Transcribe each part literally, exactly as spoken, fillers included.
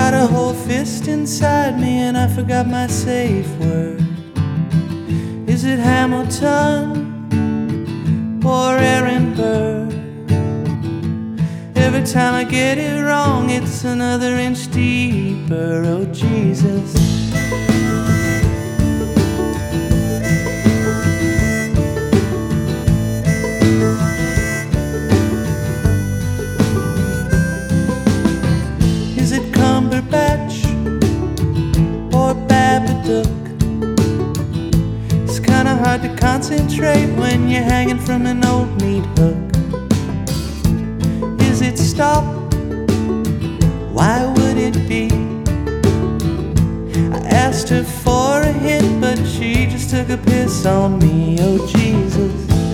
got a whole fist inside me and I forgot my safe word. Is it Hamilton or Aaron Burr? Every time I get it wrong, it's another inch deeper. Oh Jesus, is it Cumberbatch or Babadook? It's kinda hard to concentrate when you're hanging from an old meat hook. Is it Stop? Why would it be? I asked her for a hint, but she just took a piss on me. Oh Jesus,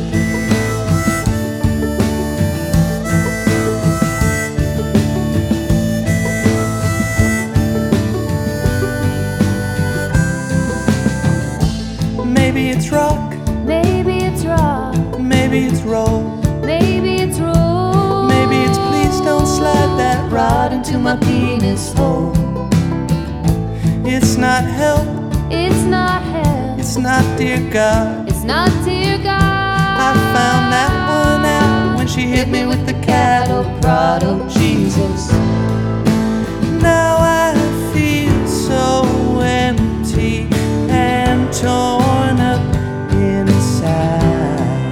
maybe it's rock, Maybe it's rock, maybe it's roll, maybe it's roll. maybe it's please don't slide that rod into my penis hole. It's not help, It's not hell, it's not dear God. it's not dear God. I found that one out when she hit me with the cattle prod. Oh Jesus, now I feel so empty and torn up inside.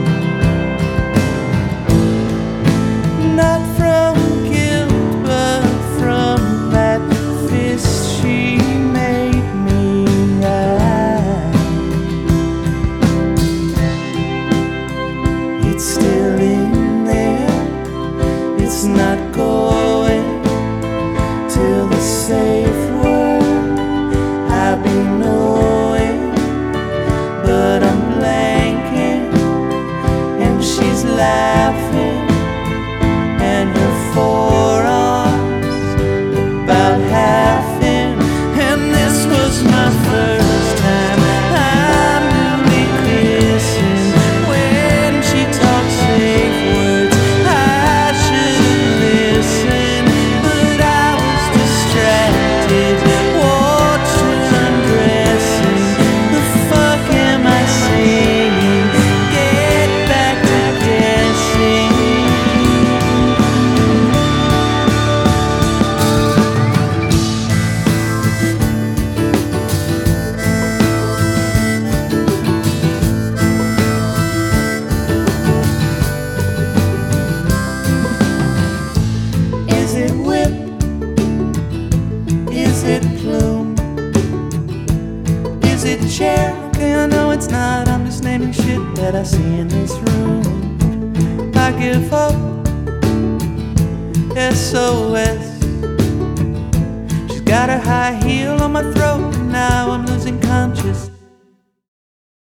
Not from guilt, but from that fist she made me right. It's still in there, it's not going till the safe word I be knowing, but I'm blanking and she's laughing and her forearms about half in, and this was my first time I'm really kissing. When she talks safe words, I should listen, but I was distracted, watching undressing. The fuck am I saying? Get back to guessing. Is it whip? Is it plume? Is it chair? Okay, I know it's not. I'm just naming shit that I see in this room. I give up. S O S. She's got her high heel on my throat, and now I'm losing consciousness.